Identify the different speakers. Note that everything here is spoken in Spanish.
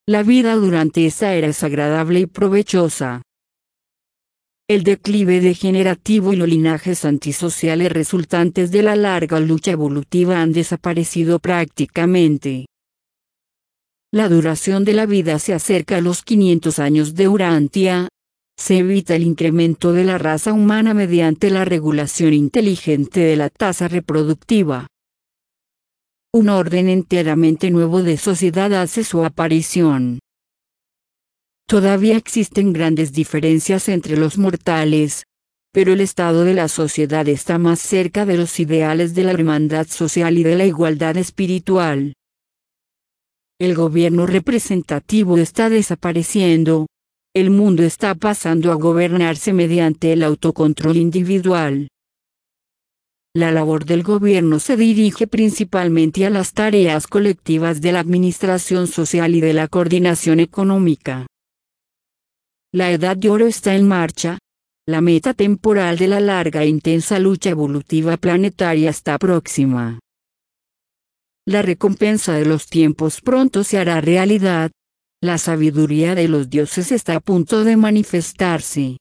Speaker 1: La vida durante esa era es agradable y provechosa. El declive degenerativo y los linajes antisociales resultantes de la larga lucha evolutiva han desaparecido prácticamente. La duración de la vida se acerca a los 500 años de Urantia. Se evita el incremento de la raza humana mediante la regulación inteligente de la tasa reproductiva. Un orden enteramente nuevo de sociedad hace su aparición. Todavía existen grandes diferencias entre los mortales, pero el estado de la sociedad está más cerca de los ideales de la hermandad social y de la igualdad espiritual. El gobierno representativo está desapareciendo. El mundo está pasando a gobernarse mediante el autocontrol individual. La labor del gobierno se dirige principalmente a las tareas colectivas de la administración social y de la coordinación económica. La edad de oro está en marcha. La meta temporal de la larga e intensa lucha evolutiva planetaria está próxima. La recompensa de los tiempos pronto se hará realidad. La sabiduría de los dioses está a punto de manifestarse.